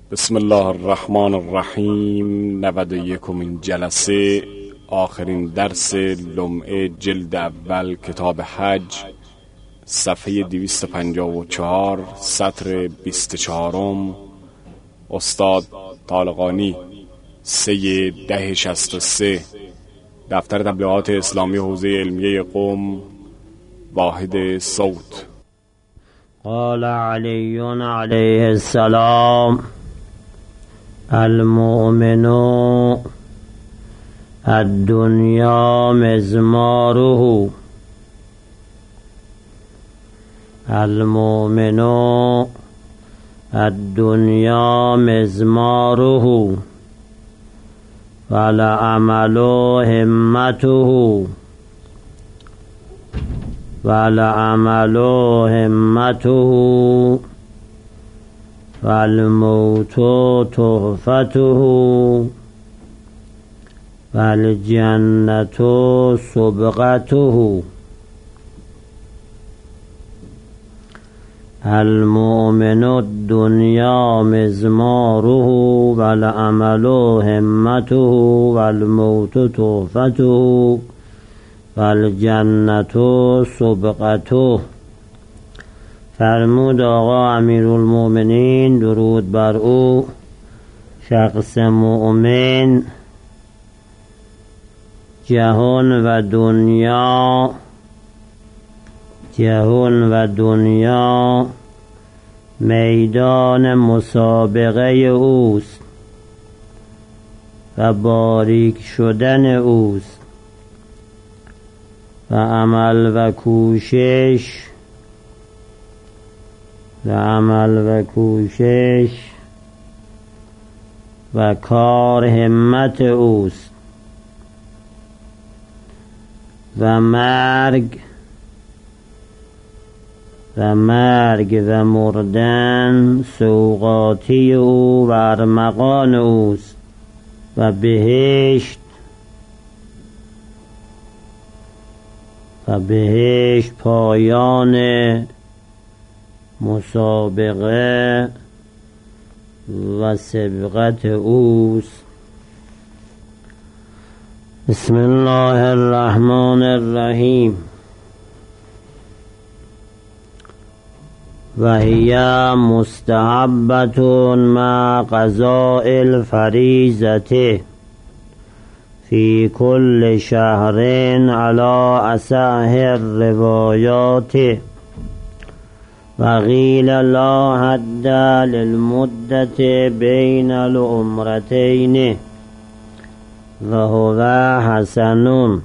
بسم الله الرحمن الرحیم. 91مین جلسه، آخرین درس لمعه جلد اول کتاب حج، صفحه 254 سطر 24. استاد طالقانی، 3/10/63، دفتر تبلیغات اسلامی حوزه علمیه قم، واحد صوت. قال علی علیه السلام: المؤمن الدنیا مزماره، المؤمن الدنیا مزماره، والعمل همته، والعمل همته، والموت تحفته، والجنة سبقته. المؤمن الدنیا مزماره، والعمل همته، والموت تحفته، والجنة سبقته. فرمود آقا امیرالمؤمنین درود بر او، شخص مؤمن جهان و دنیا میدان مسابقه اوست و باریک شدن اوست و عمل و کوشش و کار همت اوست و مرگ و مردن سوغاتی او و ارمغان اوست و بهشت پایان مسابقه و سبقت اوست. بسم الله الرحمن الرحیم. و هی مستحبة مع قضاء الفریضة فی کل شهر علی اصح الروایات، و قیل لا حد للمدة بین العمرتین و هو حسن،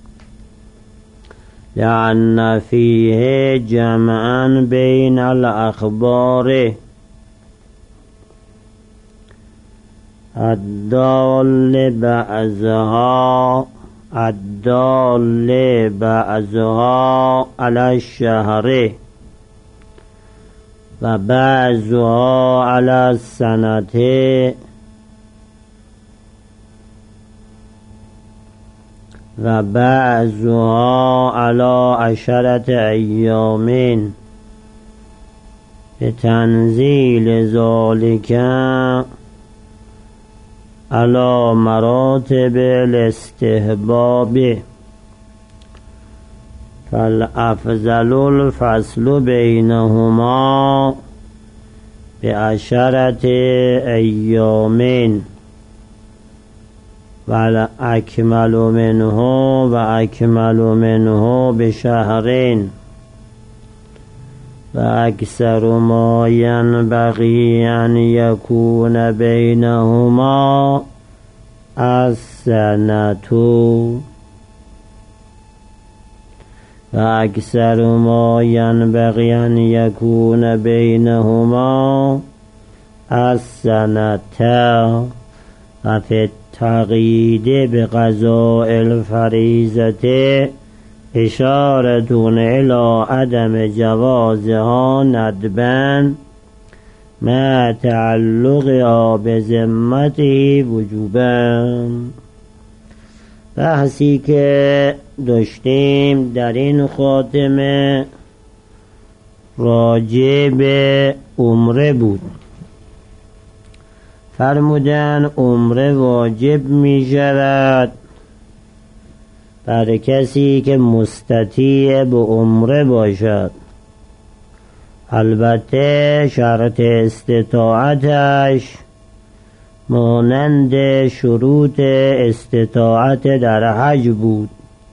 لأن فیه جمعا بین الاخبار الدال بعضها علی الشهر و بعضها علی السنة و بعضها علی 10 ایام، بتنزیل ذلك علی مراتب الاستحباب، فالافضل الفصل بینهما ب10 ایام، والاکمل منه بشهرین، و اکثر ما ینبغی ان یکون بینهما السنة، و اکثر ما ینبغی ان یکون بینهما السنة. و فی التقیید بقضاء الفریضة اشارة الی عدم جوازها ندبا مع تعلقها بذمته وجوبا. بحثی که داشتیم در این خاتمه راجع به عمره بود فرمودن عمره واجب می شود بر کسی که مستطیع به عمره باشد. البته شرط استطاعتش مانند شروط استطاعت در حج بود،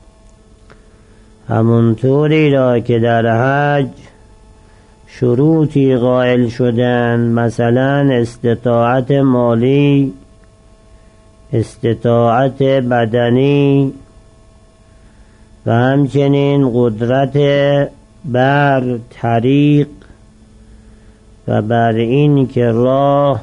همونطوری را که در حج شروطی قائل شدن، مثلا استطاعت مالی، استطاعت بدنی و همچنین قدرت بر طریق و بر این که راه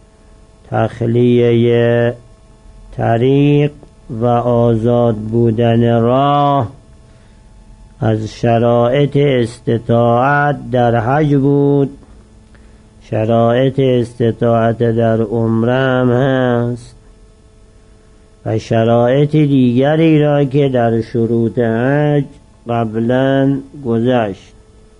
تخلیه طریق و آزاد بودن راه از شرایط استطاعت در حج بود. شرایط استطاعت در عمره هم هست و شرایط دیگری را که در شروط حج قبلا گذشت.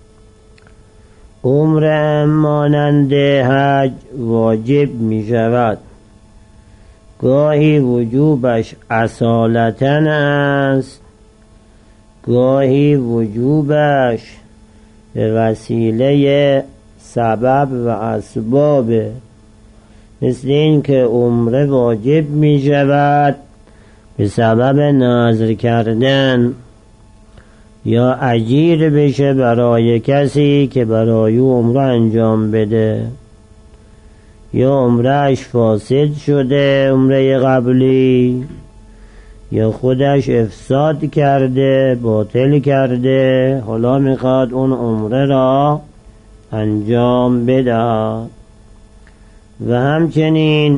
عمره هم مانند حج واجب می شود. گاهی وجوبش اصالتاً است، گاهی وجوبش به وسیله سبب و اسباب، مثل این که عمره واجب می شود به سبب نذر کردن یا اجیر بشه برای کسی که برای عمره انجام بده، یا عمرهش فاسد شده عمره قبلی، یا خودش افساد کرده باطل کرده، حالا میخواد اون عمره را انجام بده. و همچنین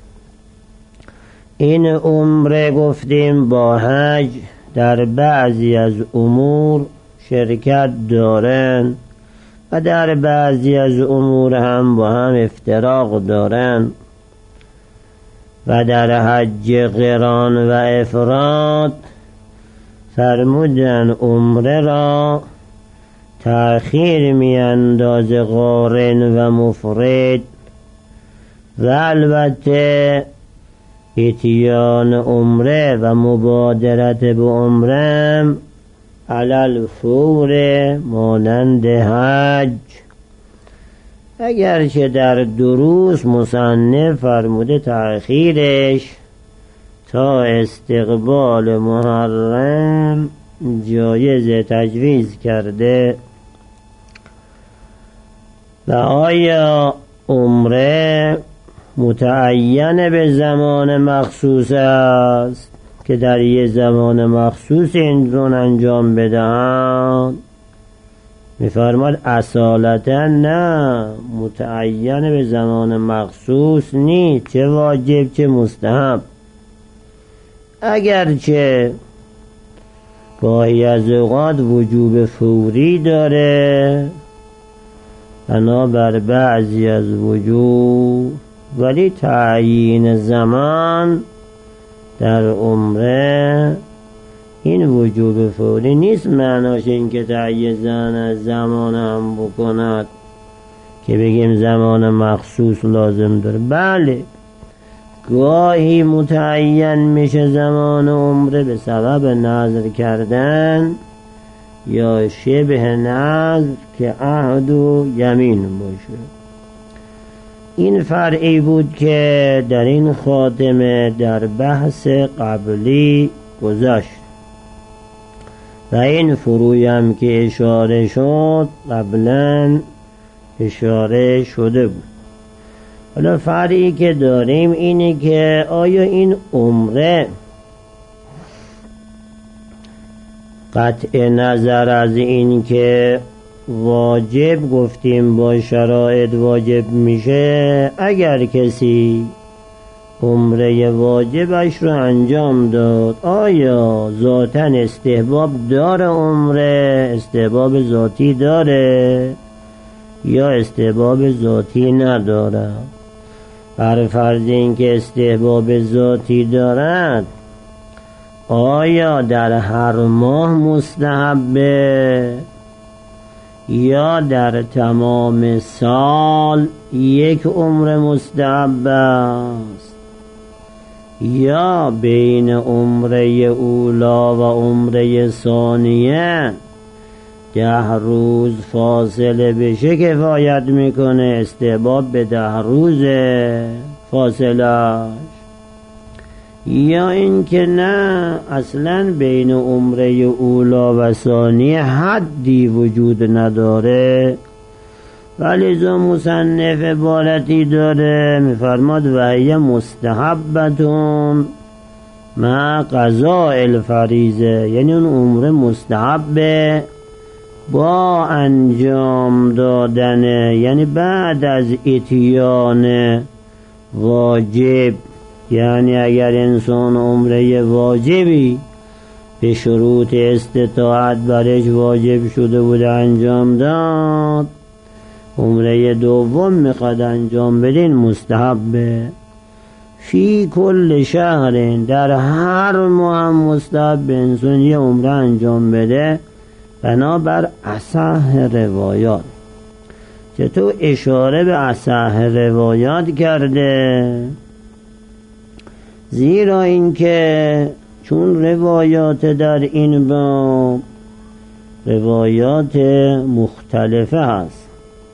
این عمره گفتیم با حج در بعضی از امور شرکت دارن و در بعضی از امور هم با هم افتراق دارن. و در حج قران و افراد فرمودن عمره را تأخیر می انداز قارن و مفرد، و البته اتیان عمره و مبادرت به عمره علل فور مانند حج. اگرچه در دروس مصنف فرموده تأخیرش تا استقبال محرم جایز تجویز کرده. و آیا عمره متعین به زمان مخصوص است که در یه زمان مخصوص این رو انجام بدهند؟ می‌فرماد اصالتا نه، متعین به زمان مخصوص نیست، چه واجب چه مستحب. اگرچه گاهی از اوقات وجوب فوری داره بنا بر بعضی از وجوب، ولی تعیین زمان در عمره این وجوب فوری نیست. معناش این که تعیین زمان هم بکند که بگیم زمان مخصوص لازم داره. بله گاهی متعین میشه زمان عمره به سبب نذر کردن یا شبه نذر که عهد و یمین باشه. این فرعی بود که در این خاتمه در بحث قبلی گذشت و این فروعی هم که اشاره شد قبلا اشاره شده بود. حالا فرعی که داریم اینه که آیا این عمره قطع نظر از این که واجب گفتیم با شرایط واجب میشه، اگر کسی عمره واجبش رو انجام داد آیا ذاتاً استحباب داره؟ عمره استحباب ذاتی داره یا استحباب ذاتی نداره؟ بر فرض این که استحباب ذاتی دارد آیا در هر ماه مستحبه یا در تمام سال یک عمره مستحب است، یا بین عمره اولا و عمره ثانیه 10 روز فاصله بشه کفایت میکنه، استحباب به 10 روز فاصلهش. یا این که نه اصلا بین عمره اولا و ثانیه حدی وجود نداره، ولی زو مصنف عبارتی داره میفرماد و هی مستحبتون مع قضاء الفریضه، یعنی اون عمره مستحبه با انجام دادن، یعنی بعد از اتیان واجب. یعنی اگر انسان عمره واجبی به شروط استطاعت برش واجب شده بود انجام داد، عمره دوم میخواد انجام بدین مستحبه. فی کل شهر، در هر ماه هم مستحب انسان یه عمره انجام بده بنابر اصح روایات. چطور اشاره به اصح روایات کرده؟ زیرا اینکه چون روایات در این باب روایات مختلفه هست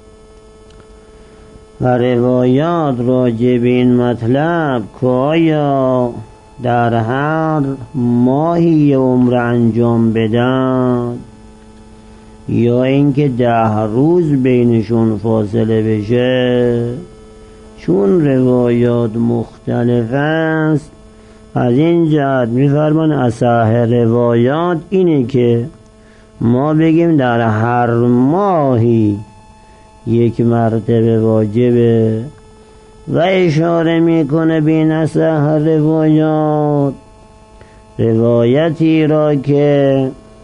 و روایات راجع به این مطلب که آیا در هر ماهی عمره انجام بدن یا اینکه 10 روز بینشون فاصله بشه، چون روایات مختلف است از این جهت میفرمان اصح روایات اینه که ما بگیم در هر ماهی یک مرتبه واجبه، و اشاره میکنه به این اصح روایات روایتی را که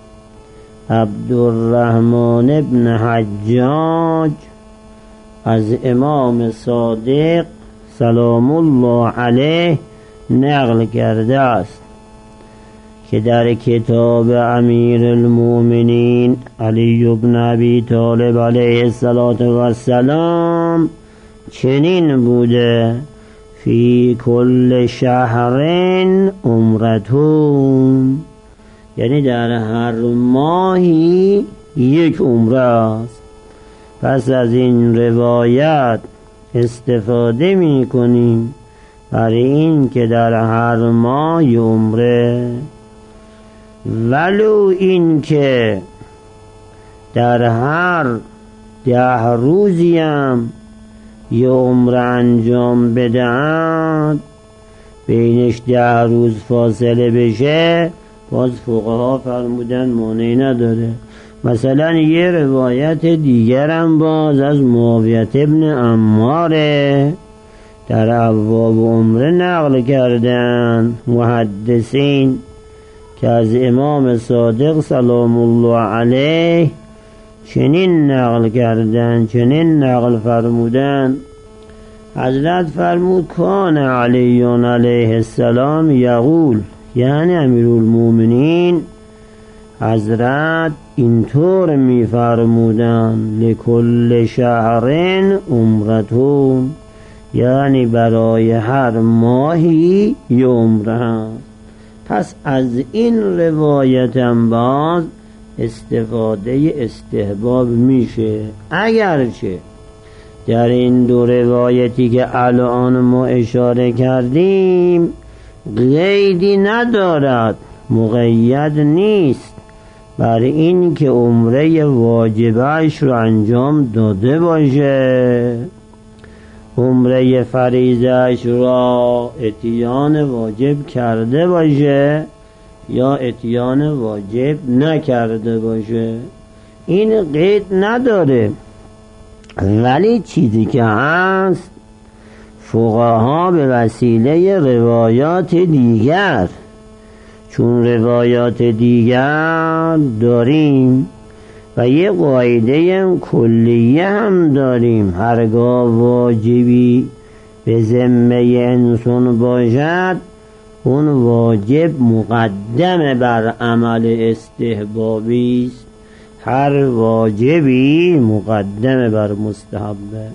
عبدالرحمن ابن حجاج از امام صادق سلام الله علیه نقل کرده است که در کتاب امیر المؤمنین علی بن ابی طالب علیه السلام چنین بوده: فی کل شهر عمرتون، یعنی در هر ماهی یک عمره است. پس از این روایت استفاده می کنیم برای این که در هر ماه عمره، ولو این که در هر 10 روزی هم یه عمره انجام بدهند بینش 10 روز فاصله بشه، باز فقها فرمودن مانعی نداره. مثلا یه روایت دیگرم باز از معاویه ابن عماره در ابواب عمره نقل کردن محدثین که از امام صادق سلام الله علیه چنین نقل کردن، چنین نقل فرمودن. حضرت فرمود کان علی علیه السلام یقول، یعنی امیرالمومنین حضرت اینطور میفرمودن لکل شهر عمرتون، یعنی برای هر ماهی یه عمره. پس از این روایت هم باز استفاده استحباب میشه، اگرچه در این 2 روایتی که الان ما اشاره کردیم قیدی ندارد، مقید نیست بر این که عمره واجبش رو انجام داده باشه، عمره فریضه‌اش را اتیان واجب کرده باشه یا اتیان واجب نکرده باشه، این قید نداره. ولی چیزی که هست فقها به وسیله روایات دیگر، چون روایات دیگر داریم و یه قاعده کلیه هم داریم، هرگاه واجبی به ذمه انسان باشد اون واجب مقدم بر عمل استحبابی است. هر واجبی مقدم بر مستحبه.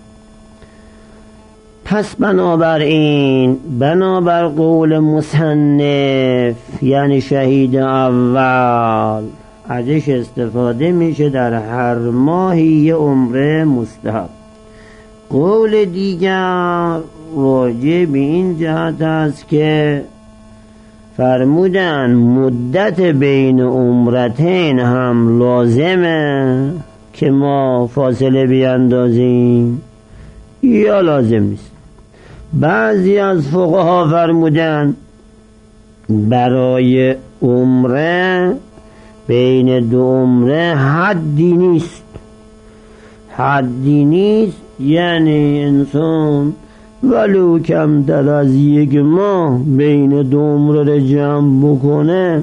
پس بنابراین بنابر قول مصنف یعنی شهید اول ازش استفاده میشه در هر ماهی یه عمره مستحب. قول دیگر راجع به این جهت است که فرمودن مدت بین عمرتین هم لازمه که ما فاصله بیندازیم یا لازم نیست. بعضی از فقها فرمودن برای عمره بین دو عمره حدی نیست، یعنی انسان ولو کمتر از یک ماه بین دو عمره را جمع بکنه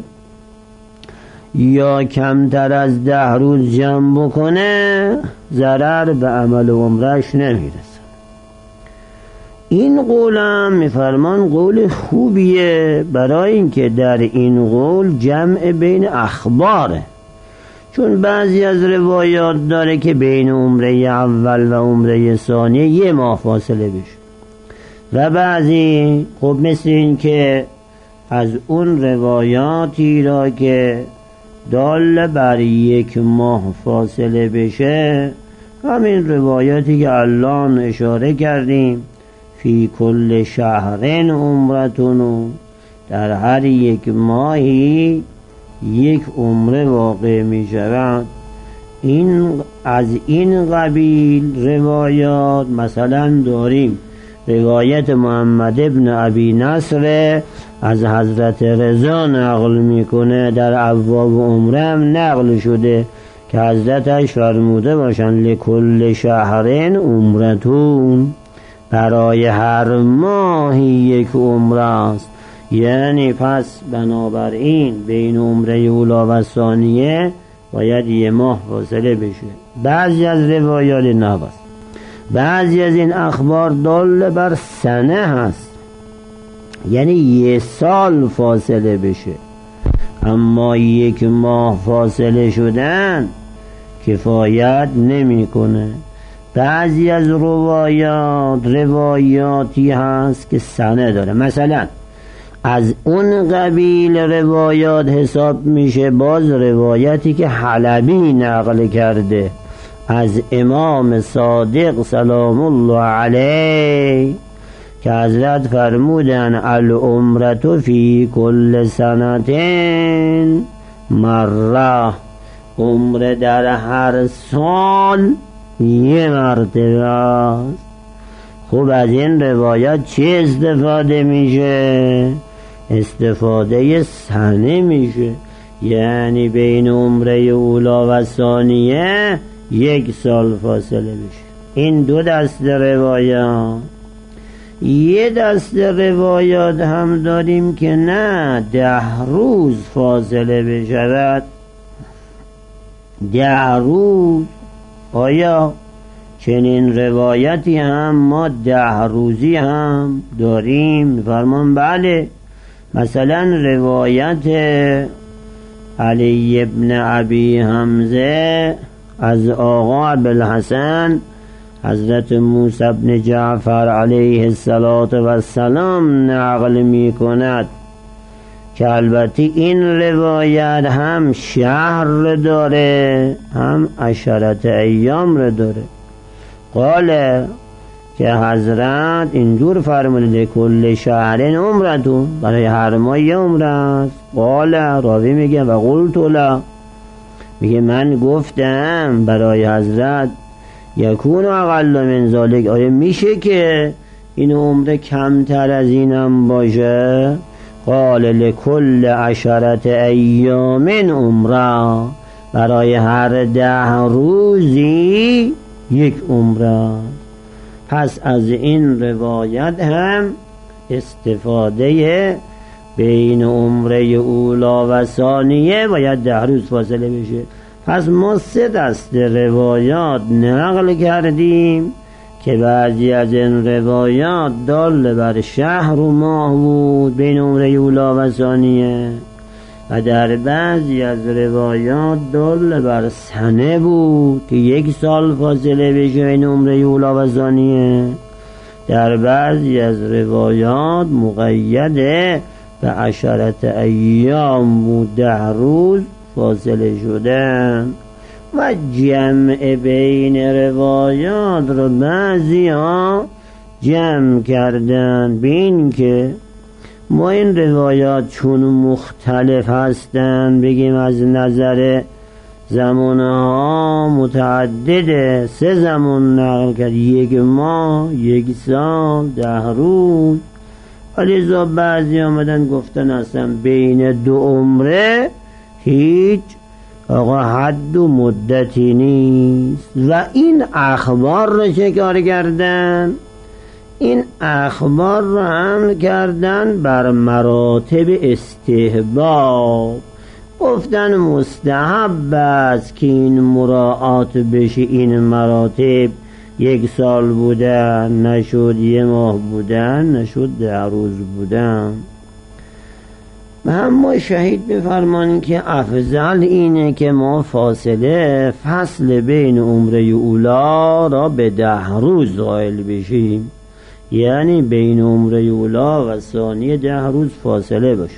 یا کمتر از 10 روز جمع بکنه ضرر به عمل عمرش نمیرسه. این قولم میفرمان قول خوبیه، برای اینکه در این قول جمع بین اخباره، چون بعضی از روایات داره که بین عمره اول و عمره ثانیه 1 ماه فاصله بشه و بعضی خب مثل این که از اون روایاتی را که دال بر 1 ماه فاصله بشه همین روایاتی که الان اشاره کردیم فی کل شهرین عمرتون، در هر 1 ماهی 1 عمره واقع می شود. این از این قبیل روایات مثلا داریم روایت محمد ابن ابی نصر از حضرت رضا نقل میکنه، در ابواب عمره هم نقل شده که حضرتش فرموده باشن لکل شهرین عمرتون، برای هر ماهی 1 عمره است. یعنی پس بنابراین بین عمره اولا و ثانیه باید 1 ماه فاصله بشه. بعضی از روایات نبست، بعضی از این اخبار دال بر سنه هست، یعنی 1 سال فاصله بشه، اما 1 ماه فاصله شدن کفایت نمیکنه. بعضی از روایاتی هست که سنه داره، مثلا از اون قبیل روایات حساب میشه باز روایتی که حلبی نقل کرده از امام صادق سلام الله علیه که حضرت فرمودن العمرة فی کل سنتین مره، عمره در هر سال 1 مرتبه است. خب از این روایت چه استفاده میشه؟ استفاده سنه میشه، یعنی بین عمره اولا و ثانیه 1 سال فاصله بشه. این 2 دسته روایات. یه دسته روایات هم داریم که نه 10 روز فاصله بشود. 10 روز آیا چنین روایتی هم ما 10 روزی هم داریم؟ فرمان بله. مثلا روایت علی ابن ابی حمزه از آقا ابوالحسن حضرت موسی ابن جعفر علیه السلام نقل می کند که البته این روایت هم شهر داره هم 10 ایام داره. قال که حضرت اینجور فرموده کل شهرین عمرتون، برای هر ماه 1 عمره است. قال راوی میگه و قلت لا، میگه من گفتم برای حضرت یکون اقل من ذالک، آیا میشه که این عمره کمتر از اینم باشه؟ قال لکل 10 ایام عمره، برای هر 10 روزی 1 عمره. پس از این روایت هم استفاده بین عمره اولا و ثانیه باید 10 روز فاصله بشه. پس ما 3 دسته روایات نقل کردیم که بعضی از این روایات دال بر شهر و ماه بود بین عمره اولا و ثانیه، و در بعضی از روایات دل بر سنه بود که 1 سال فاصله بشه بین عمره اولا و ثانیه. در بعضی از روایات مقیده به 10 ایام بود، 10 روز فاصله شدن. و جمع بین روایات رو بعضی ها جمع کردن بین که ما این روایات چون مختلف هستن بگیم از نظر زمانها متعدده، 3 زمان نقل کرد، 1 ماه، 1 سال، 10 روز. ولی بعضی آمدن گفتن اصلا بین 2 عمره هیچ حد و مدتی نیست. و این اخبار رو چه کار کردن؟ این اخبار رو حمل کردن بر مراتب استحباب. گفتن مستحب است که این مراعات بشه، این مراتب 1 سال بودن نشد، 1 ماه بودن نشد، 10 روز بودن. و اما شهید بفرمانید که افضل اینه که ما فصل بین عمره اولا را به 10 روز قائل بشیم، یعنی بین عمره اولا و ثانیه 10 روز فاصله باشه.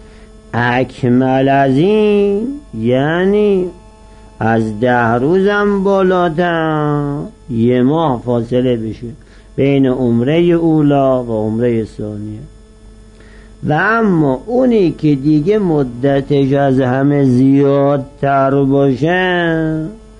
اکمل از این یعنی از 10 روزم بالاتر 1 ماه فاصله بشه بین عمره اولا و عمره ثانیه. و اما اونی که دیگه مدتش از همه زیادتر باشه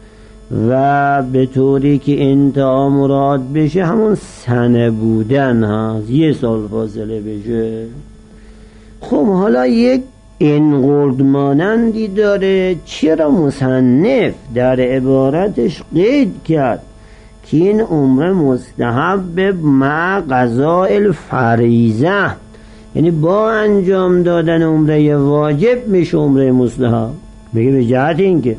و به طوری که انتها مراد بشه همون سنه بودن هست، 1 سال فاصله بشه. خب حالا یک انقرد مانندی داره. چرا مصنف در عبارتش قید کرد که این عمره مستحب مع قضاء الفریضه، یعنی با انجام دادن عمره واجب میشه عمره مستحب؟ بگه به جهت این که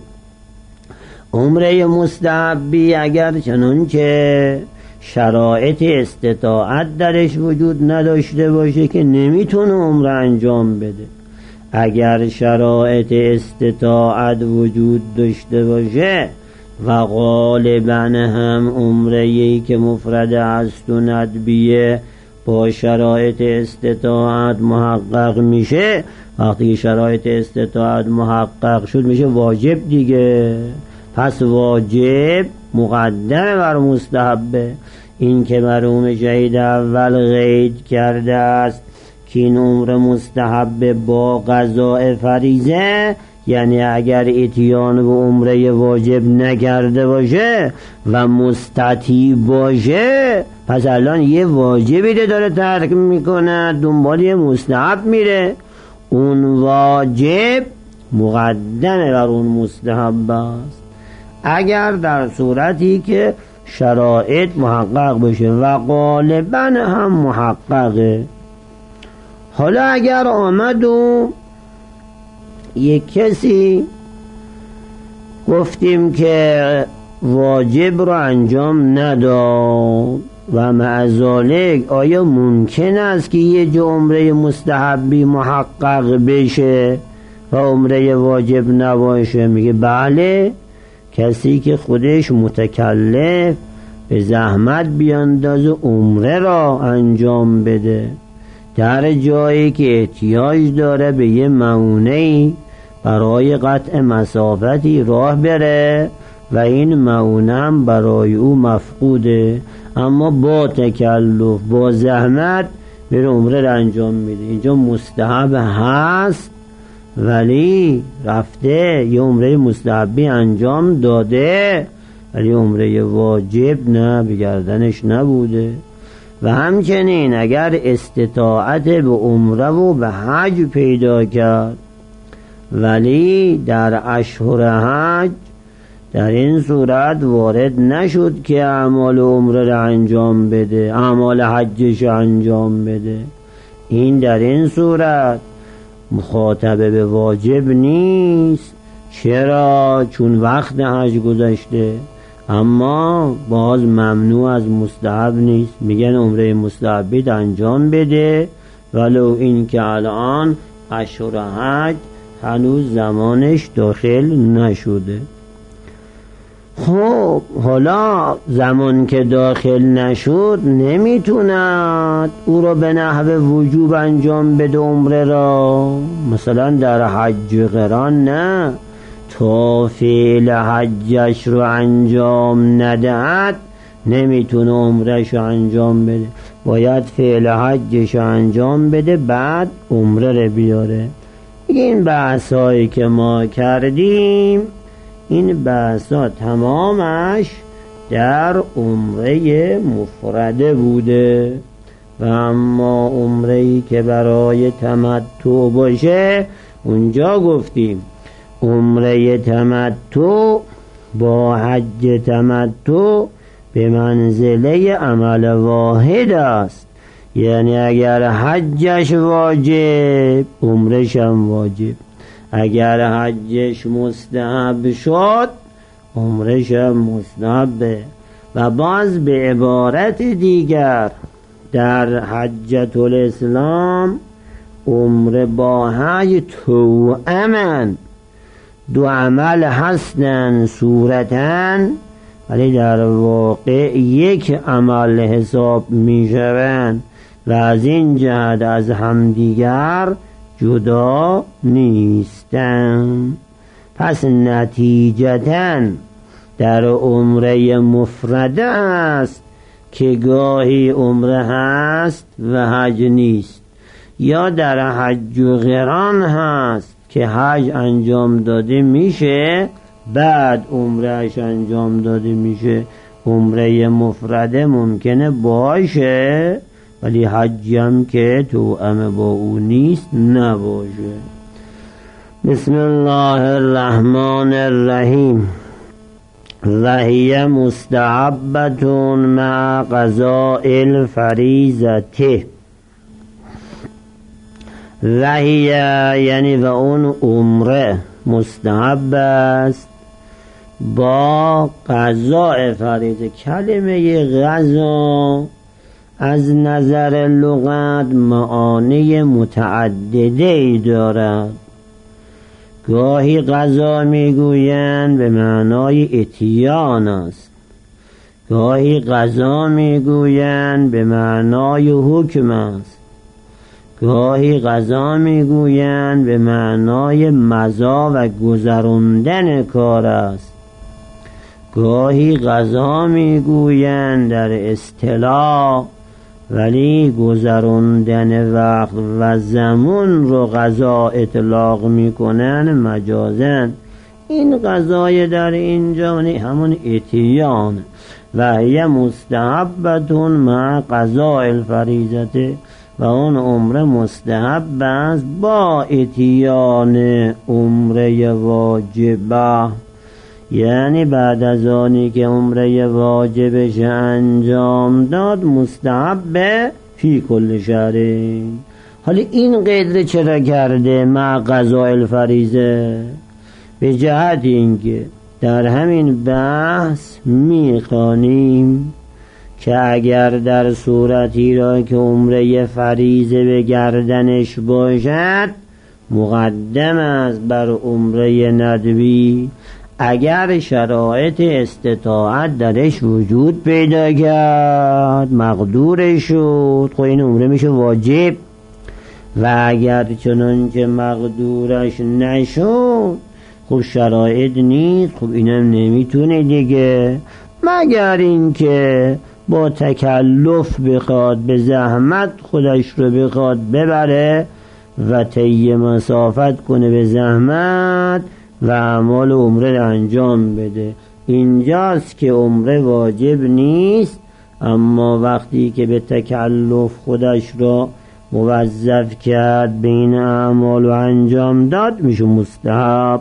عمره مستحبی اگر چنانچه شرایط استطاعت درش وجود نداشته باشه که نمیتونه عمره انجام بده، اگر شرایط استطاعت وجود داشته باشه و غالبا هم عمره‌ای که مفرد است و ندبیه با شرایط استطاعت محقق میشه، وقتی شرایط استطاعت محقق شد میشه واجب دیگه. پس واجب مقدم بر مستحبه. این که مرحوم شهید اول قید کرده است که این عمره مستحب با قضاء فریضه، یعنی اگر اتیان به عمره واجب نکرده باشه و مستطیع باشه، پس الان یه واجبی داره ترک میکنه دنبال یه مستحب میره، اون واجب مقدمه بر اون مستحب است اگر در صورتی که شرایط محقق بشه و غالبا هم محققه. حالا اگر آمد و یک کسی گفتیم که واجب رو انجام نداد و مع ذالک آیا ممکن است که یه جو عمره مستحبی محقق بشه و عمره واجب نباشه؟ میگه بله، کسی که خودش متکلف به زحمت بیاندازه عمره را انجام بده در جایی که احتیاج داره به یه معونه‌ای برای قطع مسافتی راه بره و این معونه هم برای او مفقوده، اما با تکلف با زحمت بره عمره را انجام میده، اینجا مستحب هست ولی رفته یه عمره مستحبی انجام داده ولی عمره واجب نه به گردنش نبوده. و همچنین اگر استطاعت به عمره و به حج پیدا کرد ولی در اشهر حج در این صورت وارد نشد که اعمال عمره را انجام بده، اعمال حجش انجام بده، این در این صورت مخاطبه به واجب نیست. چرا؟ چون وقت حج گذشته، اما باز ممنوع از مستحب نیست. میگن عمره مستحبی انجام بده ولو این که الان اشهر حج هنوز زمانش داخل نشده. خب حالا زمان که داخل نشد نمیتوند او را به نحو وجوب انجام بده عمره را. مثلا در حج قران نه، تا فعل حجش رو انجام ندهد نمیتونه عمرش رو انجام بده، باید فعل حجش رو انجام بده بعد عمره رو بیاره. این بحثایی که ما کردیم این بحثا تمامش در عمره مفرده بوده، و اما عمره‌ای که برای تمتع باشه اونجا گفتیم عمره تمتع با حج تمتع به منزله عمل واحد است. یعنی اگر حجش واجب عمرش هم واجب، اگر حجش مستحب شد عمرش هم مستحبه. و باز به عبارت دیگر در حجة الاسلام عمره با حج توأمن، دو عمل هستن صورتن ولی در واقع یک عمل حساب می شوند و از این جهت از همدیگر جدا نیستند. پس نتیجتاً در عمره مفرده است که گاهی عمره هست و حج نیست، یا در حج و قران هست که حج انجام داده میشه بعد عمرهش انجام داده میشه. عمره مفرده ممکنه باشه ولی حجی هم که توأم با او نیست نباشه. بسم الله الرحمن الرحیم. وهی مستحبة مع قضاء الفریضة. وهی یعنی و اون عمره مستحب است با قضاء فریضه. کلمه قضا از نظر لغت معانی متعدده ای دارد. گاهی قضا میگویند به معنای اتیان است، گاهی قضا میگویند به معنای حکم است، گاهی قضا میگویند به معنای مضا و گذراندن کار است، گاهی قضا میگویند در اصطلاح ولی گذراندن وقت و زمان رو قضا اطلاق میکنن مجازن. این قضای در اینجا همون اتیان. و هی مستحبة مع قضاء الفریضة، و اون عمره مستحب است با اتیان عمره واجبه. یعنی بعد از آنی که عمره واجبش انجام داد مستحب فی کل شهر. حالا این قدر چرا کرده مع قضاء الفریضه؟ به جهت اینکه در همین بحث میخوانیم که اگر در صورتی را که عمره فریضه به گردنش باشد مقدم است بر عمره ندبی، اگر شرایط استطاعت درش وجود پیدا کرد مقدور شد خب این عمره میشه واجب. و اگر چنانچه مقدورش نشد خب شرایط نیست، خب اینم نمیتونه دیگه، مگر اینکه با تکلف بخواد به زحمت خودش رو بخواد ببره و طی مسافت کنه به زحمت و اعمال عمره انجام بده. اینجاست که عمره واجب نیست، اما وقتی که به تکلف خودش را موظف کرد بین اعمال و انجام داد میشه مستحب.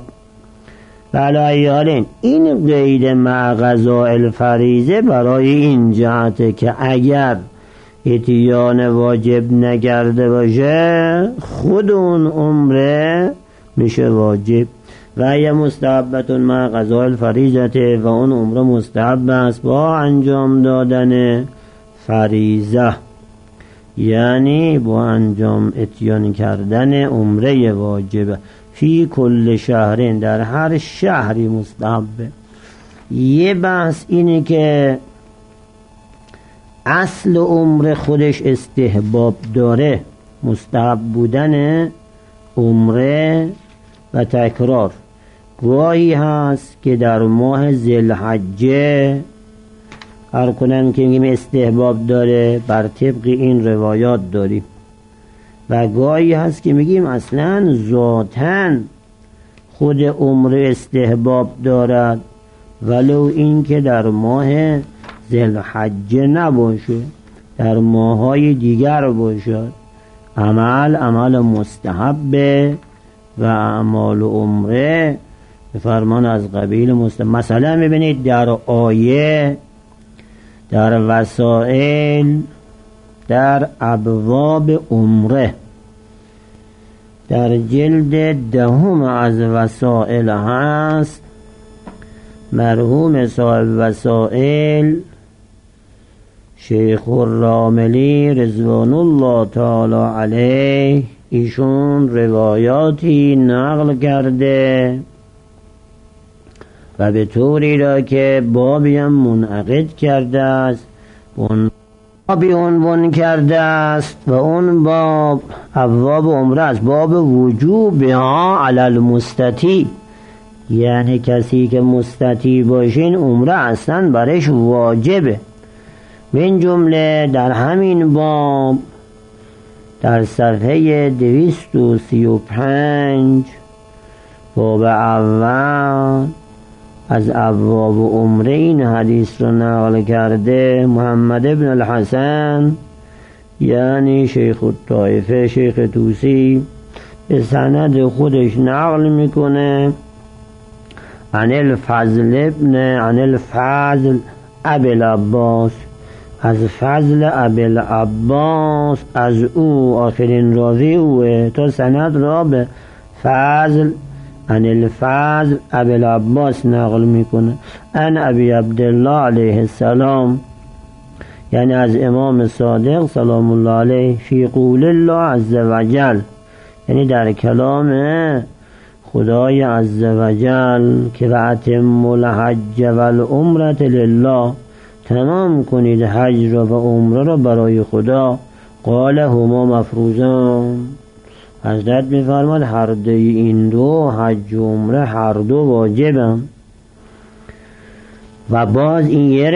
بلای حالین این قید مع قضاء الفریضه برای این جهته که اگر اتیان واجب نگرده باشه خود اون عمره میشه واجب. و یه مستحبتون مع قضاء الفریضه، و اون عمره مستحب است با انجام دادن فریضه، یعنی با انجام اتیان کردن عمره واجبه. فی کل شهرین، در هر شهری مستحبه. یه بحث اینه که اصل عمره خودش استحباب داره، مستحب بودن عمره و تکرار. گاهی هست که در ماه ذوالحجه هر کنم که میگیم استحباب داره، بر طبق این روایات داریم، و گاهی هست که میگیم اصلا ذاتاً خود عمره استحباب دارد ولو این که در ماه ذوالحجه نباشه، در ماه‌های دیگر باشد. عمل مستحبه و اعمال عمره به فرمان از قبیل مستحب. مثلا میبینید در آیه، در وسائل، در ابواب عمره، در جلد 10 از وسائل هست، مرحوم صاحب وسائل شیخ الراملی رضوان الله تعالی علیه، ایشون روایاتی نقل کرده و به طوری را که بابی هم منعقد کرده است، بابی عنوان کرده است و اون باب ابواب عمره است، باب وجوبها علی المستطیع، یعنی کسی که مستطیع باشین عمره اصلا برش واجبه. من جمله در همین باب در صفحه 235 باب اول از ابواب عمره این حدیث رو نقل کرده محمد ابن الحسن، یعنی شیخ الطائفه، شیخ توسی، به سند خودش نقل میکنه عن الفضل ابی العباس، از فضل ابی العباس، از او آخرین راوی اوه، تا سند را به فضل عن الفضل ابی العباس نقل میکنه عن ابی عبدالله علیه السلام، یعنی از امام صادق سلام الله علیه، فی قول الله عز وجل، یعنی در کلام خدای عز وجل که وَأَتِمُّ الْحَجَّ وَالْعُمْرَةَ لله، تمام کنید حج را و عمره را برای خدا. قال هما مفروضان، حضرت می‌فرماد هر دوی این دو، حج و عمره، هر دو واجبن. و باز این یه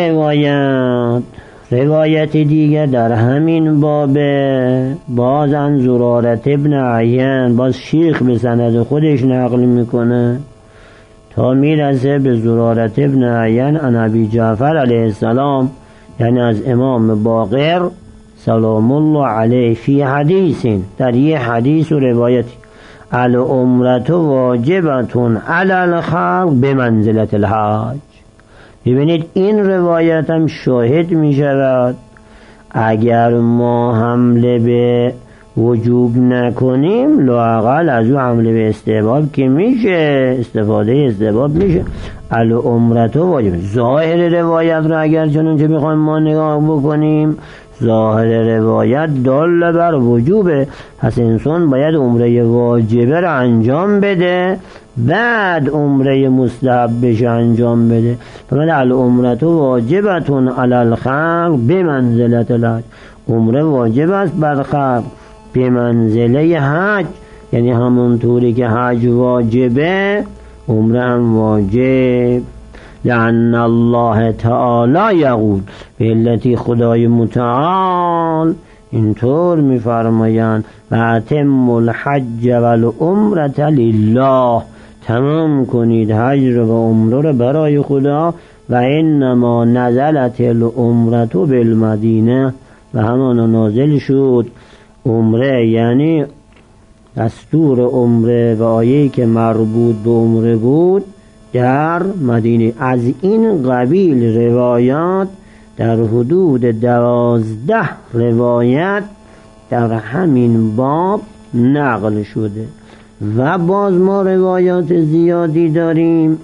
روایت دیگه در همین باب، باز عن زرارة ابن عیان، باز شیخ به سند خودش نقل میکنه تا میرسه به زرارة ابن عیان عن ابی جعفر علیه السلام، یعنی از امام باقر سلام الله علیه، فی حدیثین، در یه حدیث و روایتی، العمرة واجبتون علی الخلق بمنزلة الحج. ببینید این روایت هم شاهد می شود اگر ما حمله به وجوب نکنیم لااقل از او حمله به استحباب که میشه، استفاده استحباب میشه. العمرة واجب، ظاهر روایت رو اگر چنانچه بخوایم ما نگاه بکنیم، ظاهر روایت دال بر وجوبه، پس انسان باید عمره واجبه رو انجام بده بعد عمره مستحب بشه انجام بده. فرمان العمرة واجبتون علی الخلق بمنزلة الحج، عمره واجب است بر خلق به منزله حج، یعنی همون طوری که حج واجبه عمره هم واجب. لأن الله تعالی یقول، به علتی خدای متعال اینطور میفرمایند وَأَتِمُّ الْحَجَّ وَالْعُمْرَةَ لله، تمام کنید حج رو و عمره رو برای خدا. و انما نزلت العمرة بالمدینه، و همانا نازل شد عمره، یعنی دستور عمره و آیه‌ای که مربوط به عمره بود در مدینه. از این قبیل روایات در حدود 12 روایت در همین باب نقل شده و باز ما روایات زیادی داریم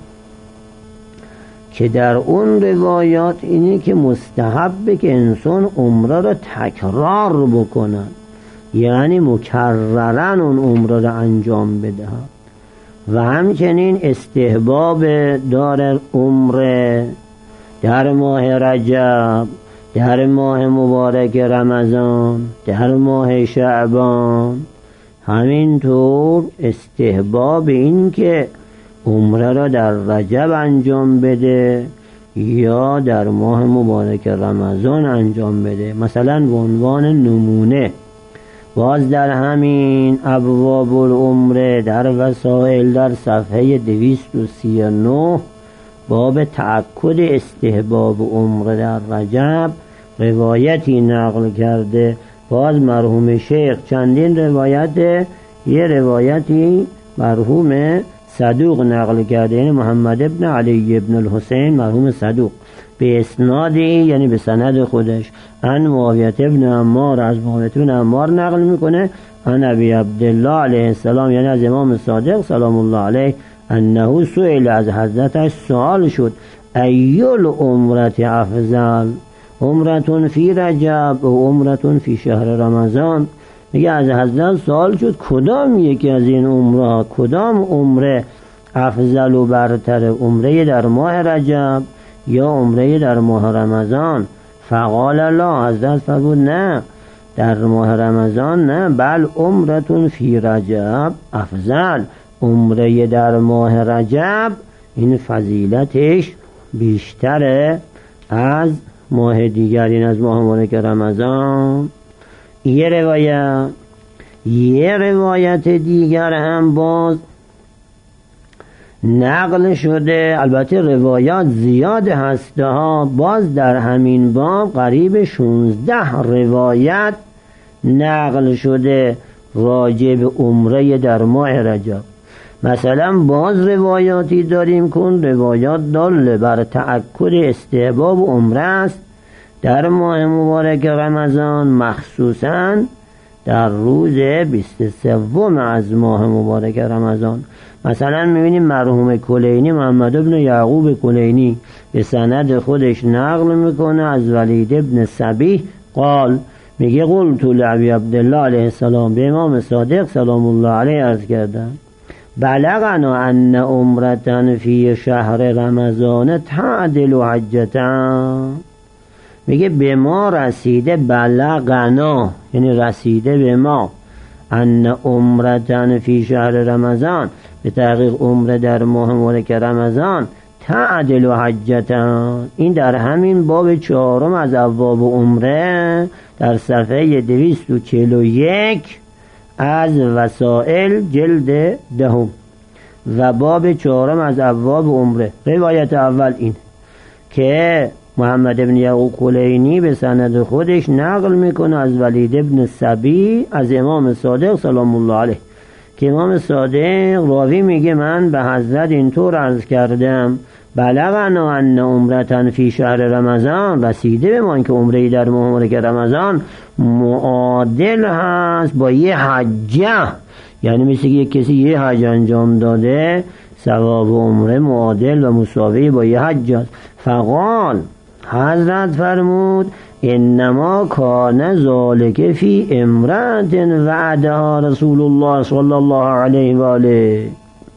که در اون روایات اینه که مستحبه که انسان عمره را تکرار بکنن، یعنی مکررن اون عمره را انجام بدهد. و همچنین استحباب دار عمره در ماه رجب، در ماه مبارک رمضان، در ماه شعبان. همینطور استحباب این که عمره را در رجب انجام بده یا در ماه مبارک رمضان انجام بده. مثلا به عنوان نمونه باز در همین ابواب العمره در وسائل در صفحه 239 باب تأکد استحباب عمره در رجب روایتی نقل کرده. باز مرحوم شیخ چندین روایت، یه روایتی مرحوم صدوق نقل کرده، یعنی محمد ابن علی ابن الحسین مرحوم صدوق، به اسنادی یعنی به سند خودش عن معاویه ابن عمار، از معاویه ابن عمار نقل میکنه عن ابی عبدالله علیه السلام، یعنی از امام صادق سلام الله علیه، انه سئل، از حضرتش سوال شد، ایل عمرت افضل، عمرتون فی رجب و عمرتون فی شهر رمضان. میگه از حضرت سوال شد کدام یکی از این عمره، کدام عمره افضل و برتر، عمره در ماه رجب یا عمره در ماه رمضان؟ فقال لا، حضرت فرمود نه، در ماه رمضان نه، بل عمرتون فی رجب افضل، عمره در ماه رجب این فضیلتش بیشتره از ماه دیگر، این از ماه مبارک رمضان. یه روایت دیگر هم باز نقل شده، البته روایات زیاد هسته ها، باز در همین باب قریب 16 روایت نقل شده راجع به عمره در ماه رجب. مثلا باز روایاتی داریم کن روایات داله بر تأکد استحباب عمره است در ماه مبارک رمضان، مخصوصا در روز 23 از ماه مبارک رمضان. مثلا میبینیم مرحوم کلینی، محمد ابن یعقوب کلینی، به سند خودش نقل میکنه از ولید ابن صبیح قال، میگه قلت لابی عبدالله علیه السلام، به امام صادق سلام الله علیه عرض کردم، بلغنا ان عمرتن فی شهر رمضان تعدل حجتن. میگه به ما رسیده، بلغنا یعنی رسیده به ما، ان عمرتن فی شهر رمضان، به تحقیق عمره در ماه مبارک رمضان، تعدل حجتن. این در همین باب 4 از ابواب عمره در صفحه 241 از وسائل جلد 10 و باب 4 از ابواب عمره. روایت اول این که محمد ابن یعقوب کلینی به سند خودش نقل میکنه از ولید ابن صبیح از امام صادق سلام الله علیه، که امام صادق راوی میگه من به حضرت اینطور عرض کردم، بلغنا ان عمرتن فی شهر رمضان، رسیده به ما که عمره در ماه مبارک رمضان معادل هست با یه حجه، یعنی مثل که کسی یه حج انجام داده، ثواب عمره معادل و مساوی با یه حج است. فقال، حضرت فرمود، انما کان ذالک فی امرأة وعدها رسول الله صلی الله علیه و آله.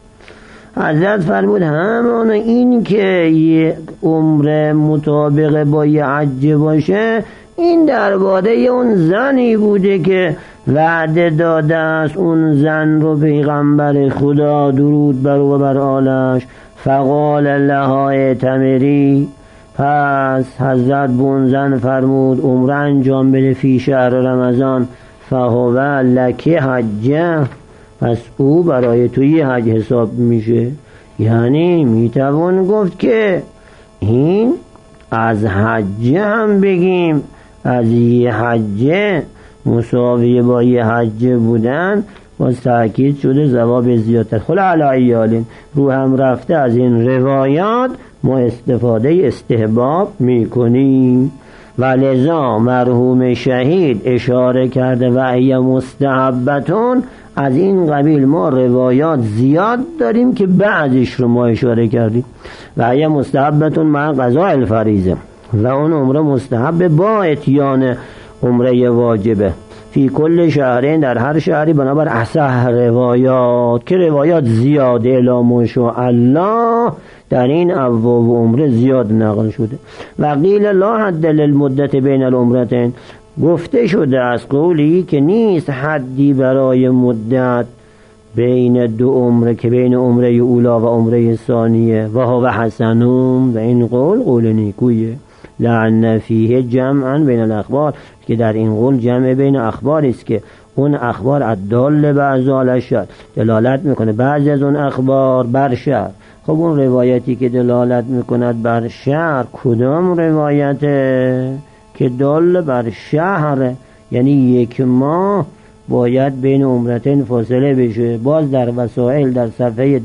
حضرت فرمود همان این که یه عمره مطابق با یه حج باشه، این درباره اون زنی بوده که وعده داده است اون زن رو پیغمبر خدا درود بر و بر آلش، فقال لها اعتمری، پس حضرت به اون زن فرمود عمره انجام بده فی شهر رمضان، فهو لک حجه، پس او برای تو یه حج حساب میشه. یعنی میتوان گفت که این از حجه هم بگیم، از یه حجه مساوی با یه حجه بودن، باز تأکید شده ثواب زیادتر. خلا علی ایالین رو هم رفته از این روایات ما استفاده استحباب میکنیم و لذا مرحوم شهید اشاره کرده و ای مستحبتون. از این قبیل ما روایات زیاد داریم که بعضش رو ما اشاره کردیم. و ای مستحبتون مع قضاء الفریضه، و اون عمره مستحب با اتیان عمره واجبه. فی کل شهرین در هر شهری بنابر اصح روایات که روایات زیاده الی الله در این ابواب و عمره زیاد نقل شده. و قیل لا حد للمدت بین العمرتین گفته شده از قولی که نیست حدی برای مدت بین دو عمره که بین عمره اولا و عمره ثانیه و هو حسنون و این قول نیکویه. لعن فیه جمعا بین الاخبار که در این قول جمع بین اخبار است که اون اخبار الدال بعض علی الشر دلالت میکنه بعضی از اون اخبار بر شر. خب اون روایتی که دلالت میکند بر شهر کدام روایته؟ که دال بر شهر، یعنی یک ماه باید بین عمرتین فاصله بشه. باز در وسائل در صفحه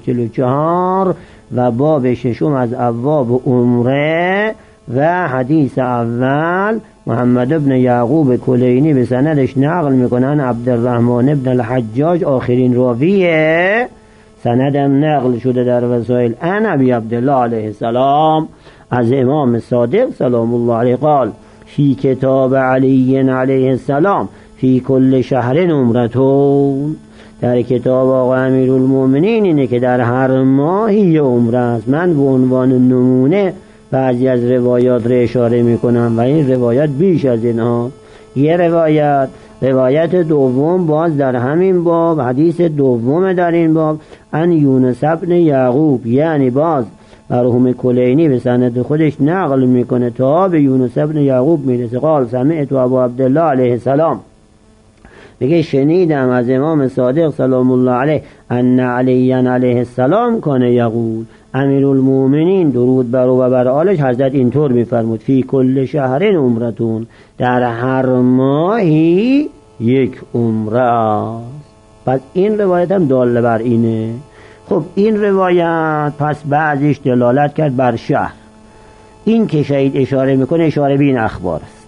244 و باب ششم از ابواب عمره و حدیث اول محمد ابن یعقوب کلینی به سندش نقل میکنن عبدالرحمن ابن الحجاج آخرین راویه، سندم نقل شده در وسائل ان ابی عبدالله علیه السلام از امام صادق سلام الله علیه قال فی کتاب علی علیه السلام فی کل شهر عمرتون. در کتاب آقا امیرالمومنین اینه که در هر ماهی عمره است. من به عنوان نمونه بعضی از روایات را اشاره میکنم و این روایات بیش از اینها. یه روایت دوم باز در همین باب، حدیث دوم در این باب ان یونس ابن یعقوب، یعنی باز مرحوم کلینی به سند خودش نقل میکنه تا به یونس ابن یعقوب میرسه قال سمعت ابو عبدالله علیه السلام میگه شنیدم از امام صادق سلام الله علیه ان علی علیه السلام کان یقول امیرالمومنین درود بر او و بر آلش حضرت اینطور میفرمود فی کل شهر عمرتون در هر ماهی یک عمره است. پس این روایت هم داله بر اینه. خب این روایت پس بعضیش دلالت کرد بر شهر. این که شهید اشاره میکنه اشاره به این اخبار است.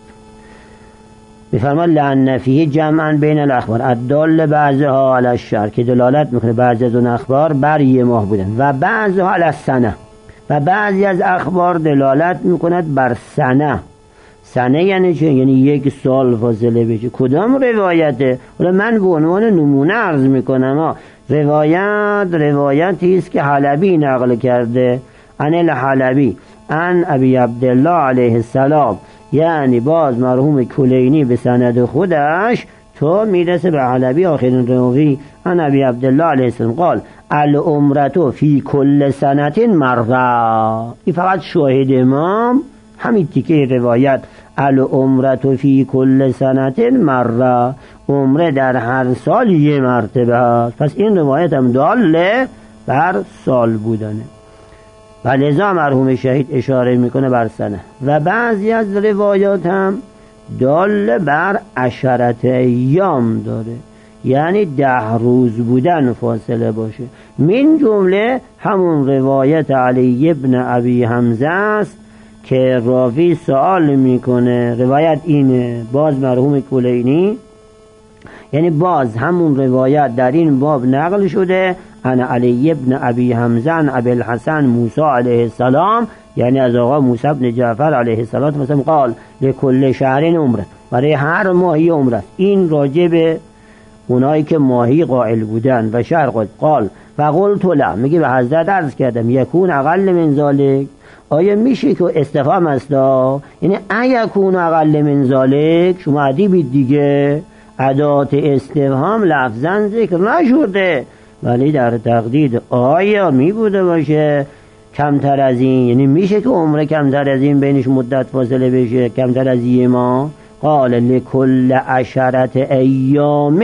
میفرماد لعن فیه جمعا بین الاخبار الدال بعضها علی الشهر که دلالت میکنه بعضی از اون اخبار بر یه ماه بودن و بعضها علی السنه و بعضی از اخبار دلالت میکند بر سنه. سنه یعنی چه؟ یعنی یک سال فاصله بشه. کدام روایته؟ ولی من به عنوان نمونه عرض میکنم. روایتی است که حلبی نقل کرده عن الحلبی عن ابی عبدالله علیه السلام، یعنی باز مرحوم کلینی به سند خودش تا میرسه به حلبی آخرین راوی عن ابی عبدالله علیه السلام قال العمرة فی کل سنة مرة. این فقط شاهد امام همین تیکه روایت العمرة فی کل سنة مرة، عمره در هر سال یه مرتبه است. پس این روایت هم داله بر سال بودنه و لذا مرحوم شهید اشاره میکنه بر سنه. و بعضی از روایات هم داله بر عشرت ایام داره، یعنی 10 روز بودن فاصله باشه. من جمله همون روایت علی ابن ابی حمزه است که راوی سوال میکنه. روایت اینه باز مرحوم کلینی، یعنی باز همون روایت در این باب نقل شده انا علی ابن ابی حمزه عن ابی الحسن موسی علیه السلام، یعنی از آقا موسی ابن جعفر علیه السلام مثلا قال لکل شهر عمره، برای هر ماهی عمره. این راجع به اونایی که ماهی قائل بودن و شهر قال فقلت لا، میگه به حضرت عرض کردم یکون اقل من ذالک، آیا میشه که استفهام است یعنی ایکون اقل من ذالک، شما ادیبید دیگه، ادات استفهام لفظاً ذکر نشده ولی در تقدید آیا می بوده باشه کمتر از این، یعنی میشه که عمره کمتر از این بینش مدت فاصله بشه کمتر از یه ماه. قال لکل 10 ایام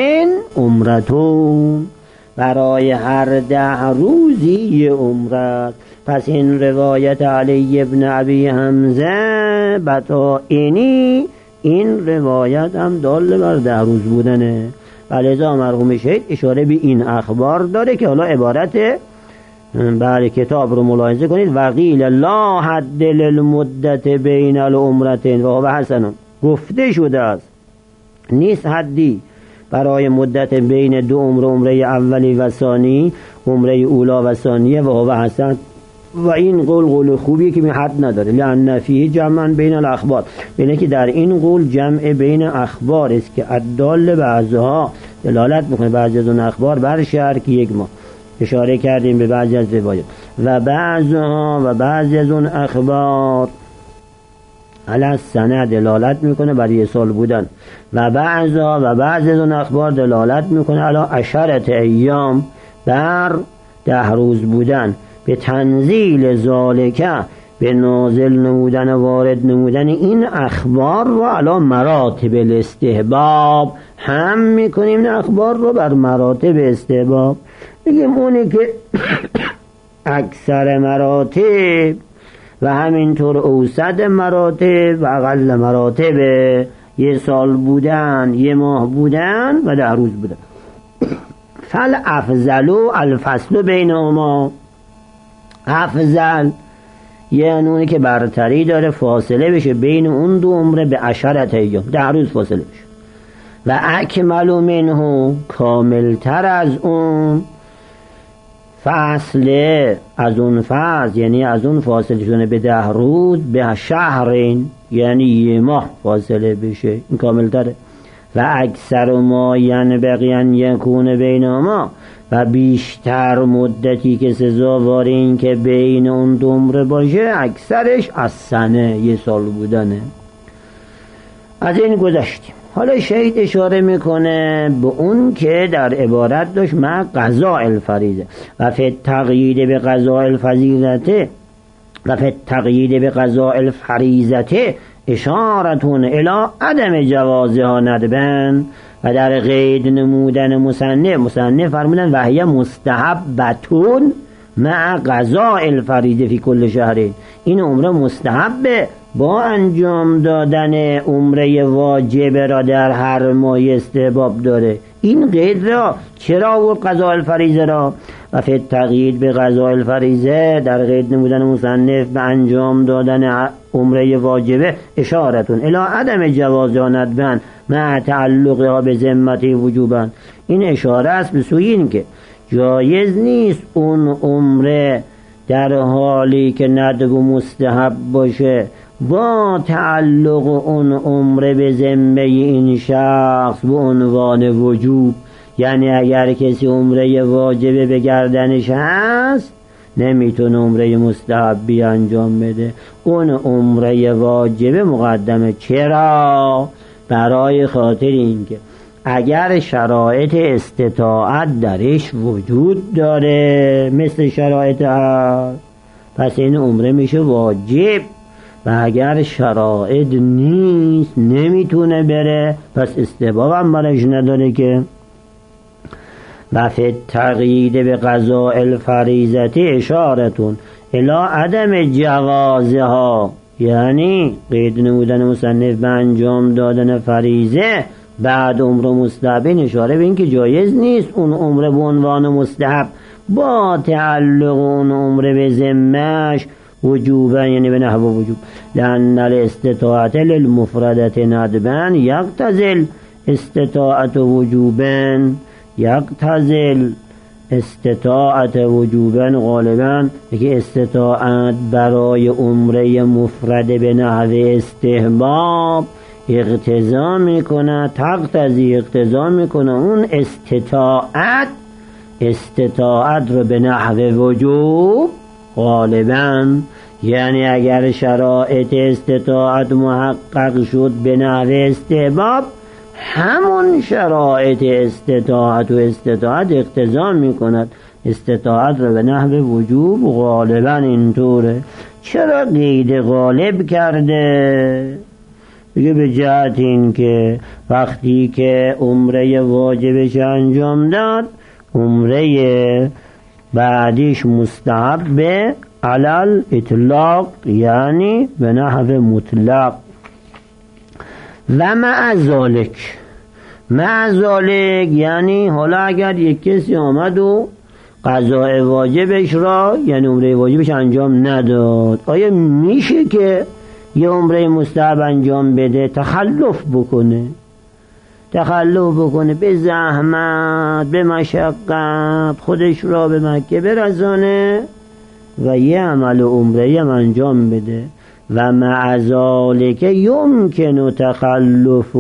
عمرتون، برای هر 10 روزی یه عمره. پس این روایت علی ابن ابی حمزه بطائنی این روایت هم دال بر 10 روز بودنه. ولذا مرحوم شهید اشاره به این اخبار داره که حالا عبارت برای کتاب رو ملاحظه کنید. وقیل لا حد للمدت بین العمرتین و هو حسن، گفته شده است نیست حدی برای مدت بین دو عمره، عمره اولی و ثانی، عمره اولا و ثانیه و هو حسن، و این قول خوبیه که حد نداره، لأن فیه جمعا بین الاخبار، بینه که در این قول جمع بین اخبار است که الدال بعضها دلالت میکنه بعضی از اون اخبار بر شهر که یک ما اشاره کردیم به بعضی از روایات، و بعضها و بعضی از اون اخبار علی سنه دلالت میکنه بر یه سال بودن، و بعضها و بعضی از اون اخبار دلالت میکنه علی عشرت ایام بر 10 روز بودن، به تنزیل ذالکه به نازل نمودن وارد نمودن این اخبار رو علی مراتب الاستحباب هم میکنیم، این اخبار رو بر مراتب استحباب بگیم اونی که اکثر مراتب و همینطور اوسط مراتب و اقل مراتب یه سال بودن، یه ماه بودن و 10 روز بودن. فل افضلو الفصل بینهما، افضل یعنی اونی که برتری داره فاصله بشه بین اون دو عمره به 10 ایام 10 روز فاصله بشه، و اکملو منه کاملتر از اون فاصله، از اون فاصله یعنی از اون فاصله شدن به 10 روز به شهرین یعنی یه ماه فاصله بشه، این کاملتره. و اکثر ما ینبغی ان یکون بینهما، و بیشتر مدتی که سزاوار این که بین اون دو عمره باشه اکثرش از سنه یه سال بودنه. از این گذشتیم. حالا شهید اشاره میکنه به اون که در عبارت داشت مع قضاء الفریضه و فی تقیید به قضاء الفریضه و فی تقیید به قضاء الفریضه اشارتون الی عدم جوازها ندبن، و در قید نمودن مصنف فرمودن وهی مستحبتون مع قضاء الفریضه فی کل شهرین، این عمره مستحبه با انجام دادن عمره واجب را در هر ماه استحباب داره. این قید را چرا آورد قضاء الفریضه را؟ و فی تقیید به قضاء الفریضه در قید نمودن مصنف به انجام دادن عمره واجبه اشارتون الی عدم جوازها ندبن مع تعلقها به ذمتی وجوبا، این اشاره است به سوی این که جایز نیست اون عمره در حالی که ندب و مستحب باشه با تعلق اون عمره به ذمه این شخص به عنوان وجوب، یعنی اگر کسی عمره واجبه به گردنش هست نمیتونه عمره مستحبی انجام بده، اون عمره واجبه مقدمه. چرا؟ برای خاطر اینکه اگر شرایط استطاعت درش وجود داره مثل شرایط هست پس این عمره میشه واجب، و اگر شرایط نیست نمیتونه بره پس استحباب هم برش نداره که. و فی تقیید به قضاء الفریضه اشارتون الی عدم جوازها، یعنی قید نمودن مصنف به انجام دادن فریضه بعد عمره مستحب اشاره به این که جایز نیست اون عمره به عنوان مستحب با تعلق اون عمره به ذمه‌اش وجوبا یعنی به نحو وجوب، لأن الاستطاعت للمفردت ندبا یقتضی استطاعت وجوبا، یقتضی استطاعت وجوبا غالبا که استطاعت برای عمره مفرد به نحو استحباب اقتضا میکنه، تقتضی اقتضا میکنه اون استطاعت رو به نحو وجوب غالبا، یعنی اگر شرایط استطاعت محقق شد به نحو استحباب همون شرایط استطاعت اقتضا میکند استطاعت رو به نحو وجوب غالبا. اینطوره. چرا قید غالب کرده؟ بگه به جهت این که وقتی که عمره واجبش انجام داد عمره بعدیش مستحب به علل اطلاق یعنی به نحو مطلق. و مع ذالک یعنی حالا اگر یک کسی آمد و قضاء واجبش را یعنی عمره واجبش انجام نداد، آیا میشه که یه عمره مستحب انجام بده تخلف بکنه به زحمت به مشقت خودش را به مکه برسانه و یه عمل عمره هم انجام بده و مع ذالک یمکن تخلفه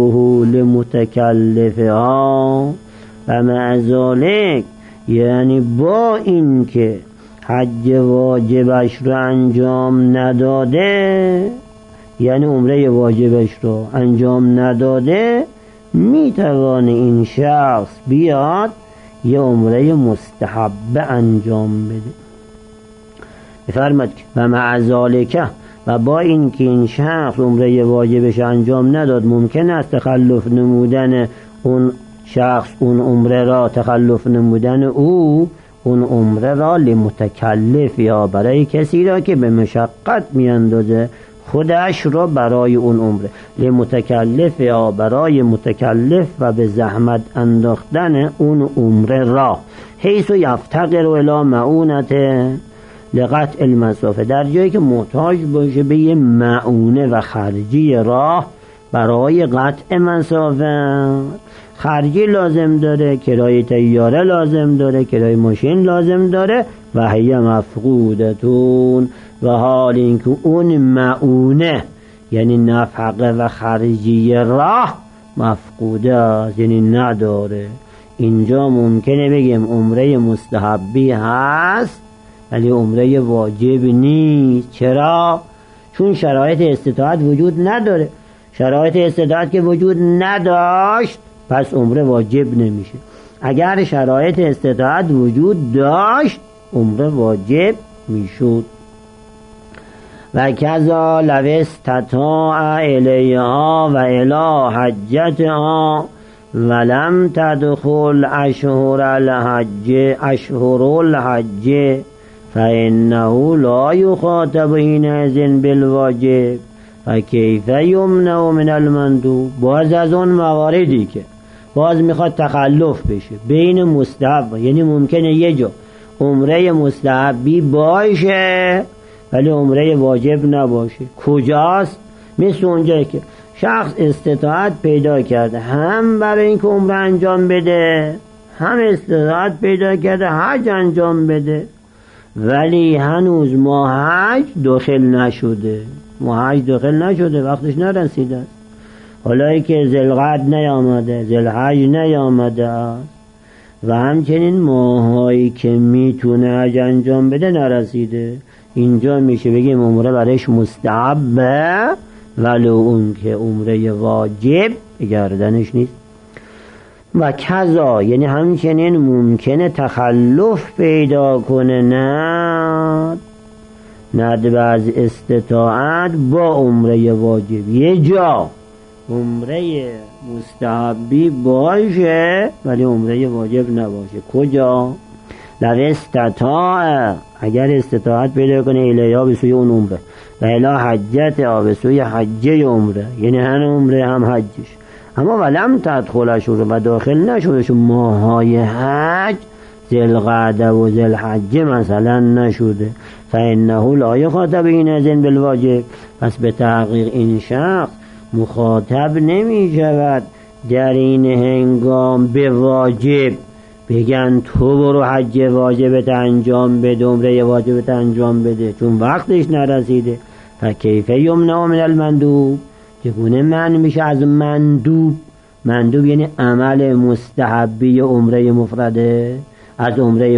لمتکلفها و مع ذالک یعنی با این که حج واجبش رو انجام نداده، یعنی عمره واجبش رو انجام نداده، میتوانه این شخص بیاد یه عمره مستحبه انجام بده. بفرماد و مع ذالک و با این که این شخص عمره واجبش انجام نداد، ممکن است تخلف نمودن اون شخص اون عمره را، تخلف نمودن او اون عمره را لمتکلف یا برای کسی را که به مشقت میاندازه خودش را برای اون عمره، لمتکلف یا برای متکلف و به زحمت انداختن اون عمره را، حیث یفتقر الی معونت لقطع المسافه، در جایی که محتاج باشه به یه معونه و خرجی راه برای قطع مسافه. خرجی لازم داره، کرایه طیاره لازم داره، کرایه ماشین لازم داره و هی مفقودتون، و حال اینکه اون معونه یعنی نفقه و خرجی راه مفقوده است، یعنی نداره. اینجا ممکنه بگیم عمره مستحبی هست ولی عمره واجب نیست. چرا؟ چون شرایط استطاعت وجود نداره. شرایط استطاعت که وجود نداشت پس عمره واجب نمیشه. اگر شرایط استطاعت وجود داشت عمره واجب میشد. و کذا لو استطاع الیها و الی حجتها ولم تدخل اشهر الحج فانه لا یخاطب حینئذ بالواجب فکیف یمنع من المندوب. باز از اون مواردی که باز میخواد تخلف بشه بین مستحب، یعنی ممکنه یه جا عمره مستحبی باشه ولی عمره واجب نباشه. کجاست؟ مثل اونجایی که شخص استطاعت پیدا کرده هم برای این که عمره انجام بده، هم استطاعت پیدا کرده حج انجام بده، ولی هنوز ماه حج داخل نشده. ماه حج داخل نشده، وقتش نرسیده است. حالا که ذوالقعده نیامده، ذوالحج نیامده است و همچنین ماهایی که میتونه حج انجام بده نرسیده. اینجا میشه بگیم عمره برایش مستحبه ولی اون که عمره واجب گردنش نیست. و کذا یعنی همچنین ممکنه تخلف پیدا کنه ندب از استطاعت با عمره واجب. یه جا عمره مستحبی باشه ولی عمره واجب نباشه. کجا؟ لو استطاع اگر استطاعت پیدا کنه الیا به سوی اون عمره و الی حجت به سوی حجه عمره، یعنی هم عمره هم حجش، اما ولم تدخلش و داخل نشدش ماهای حج ذوالقعده و ذوالحجه مثلا نشده، فانه لا یخاطب حینئذ بالواجب، پس به تحقیق این شخص مخاطب نمی شود در این هنگام به واجب. بگن تو برو حج واجبت انجام بده، عمره واجبت انجام بده، چون وقتش نرسیده. فکیف یمنع من المندوب، چگونه منع میشه از مندوب؟ مندوب یعنی عمل مستحبی عمره مفرده، از عمره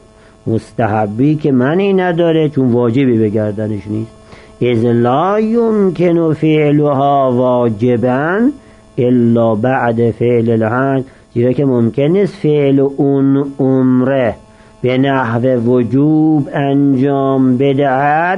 مستحبی که منعی نداره چون واجبی به گردنش نیست. اذ لا یمکن فعلها واجبا الا بعد فعل الحج، زیرا که ممکن نیست فعل اون عمره به نحو وجوب انجام بدهد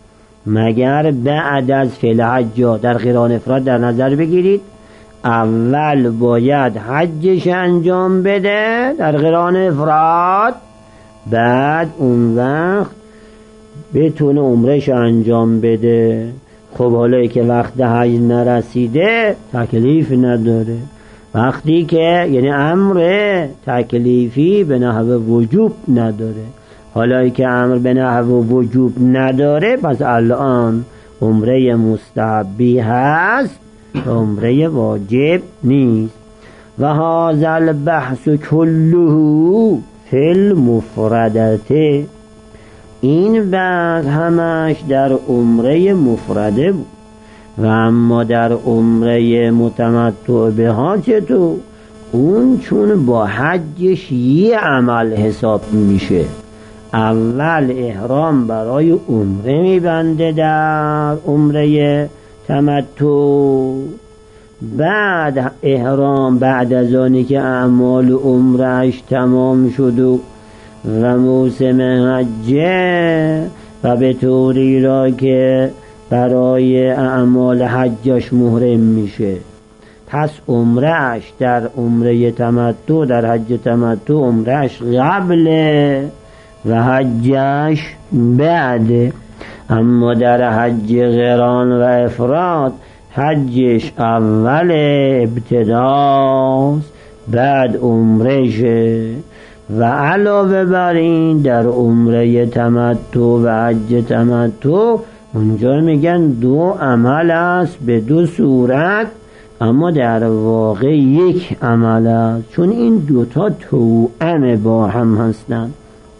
مگر بعد از فعل حج. در قران افراد در نظر بگیرید اول باید حجش انجام بده در قران افراد، بعد اون وقت بتونه عمرش انجام بده. خب حالا که وقت حج نرسیده تکلیف نداره. وقتی که یعنی امر تکلیفی به نحو وجوب نداره، حالا که امر به نحو وجوب نداره پس الان عمره مستحبی هست، عمره واجب نیست. و هذا البحث كله فی المفردته، این بعد همش در عمره مفرده بود. و اما در عمره متمتع بها چطور؟ اون چون با حجش یه عمل حساب میشه. اول احرام برای عمره میبنده در عمره تمتع، بعد احرام بعد از آنی که اعمال عمرهش تمام شد و موسم حجه و به طوری را که برای اعمال حجش محرم میشه، پس عمرهش در عمره تمتع، در حج تمتع عمرهش قبله و حجش بعده. اما در حج قران و افراد حجش اول ابتداست بعد عمرشه. و علاوه بر این در عمره تمتع و حج تمتع اونجا میگن دو عمل است به دو صورت، اما در واقع یک عمل است، چون این دوتا توأم با هم هستند.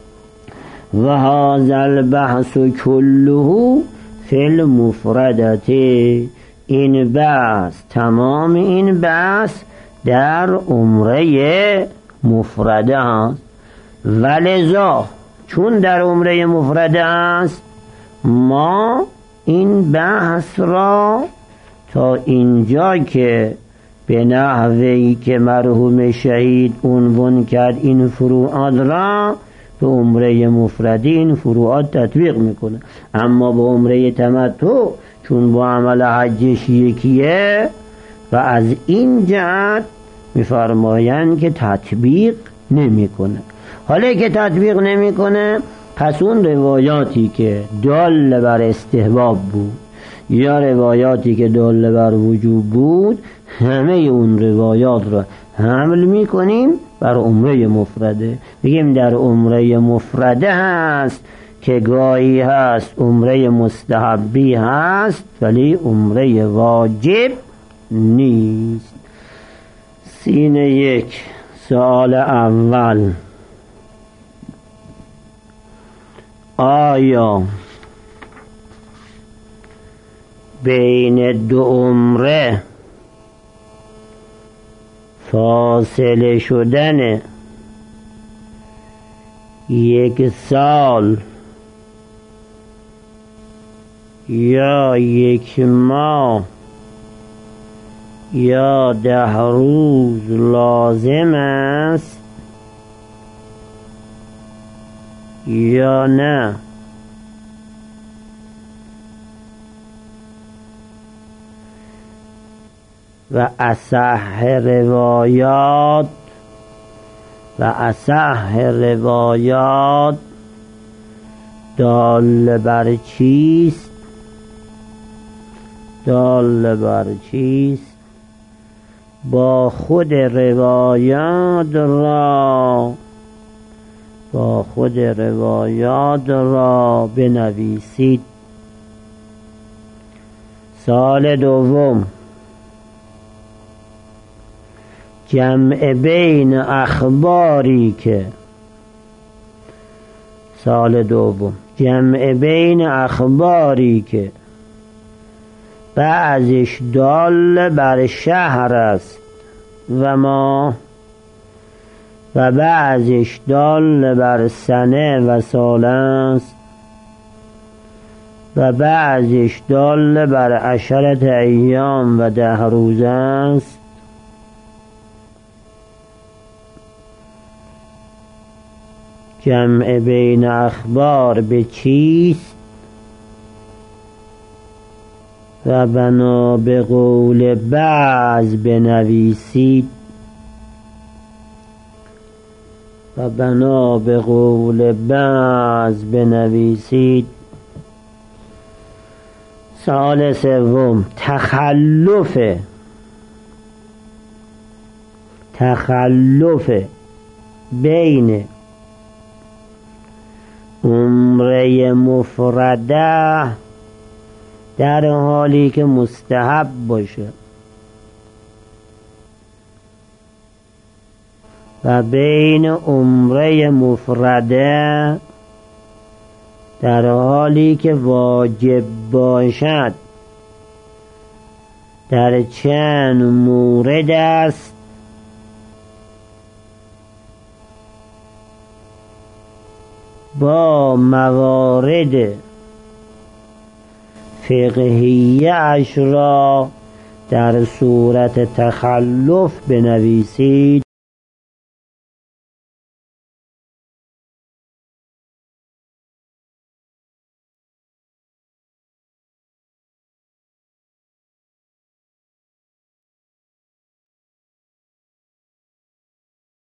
و هذا البحث كله فی المفردة، این بحث تمام این بحث در عمره مفرده است. ولذا چون در عمره مفرده است ما این بحث را تا اینجا که به نحوی که مرحوم شهید عنوان کرد این فروعات را به عمره مفرده این فروعات تطبیق میکنه. اما به عمره تمتع چون با عمل حجش یکیه و از این جهت میفرمایند که تطبیق نمیکنه. حالا که تطبیق نمیکنه، پس اون روایاتی که دال بر استحباب بود یا روایاتی که دال بر وجوب بود، همه اون روایات را حمل میکنیم بر عمره مفرده. بگیم در عمره مفرده هست که گاهی هست عمره مستحبی هست ولی عمره واجب نیست. سینه یک. سوال اول: آیا بین دو عمره فاصله شدن 1 سال یا 1 ماه یا 10 روز لازم است یا نه؟ و اصح روایات دال بر چیست؟ دال بر چیست؟ با خود روایات را بنویسید. سال دوم: جمع بین اخباری که بعضش دال بر شهر است و ماه و بعضش دال بر سنه و سال است و بعضش دال بر 10 ایام و 10 روز است، جمع بین اخبار به چیست؟ و بنا به قول بعض بنویسید. سوال سوم: تخلف بین عمره مفرده در حالی که مستحب باشه و بین عمره مفرده در حالی که واجب باشد در چند مورد است؟ با موارد فقهیه اش را در صورت تخلف بنویسید.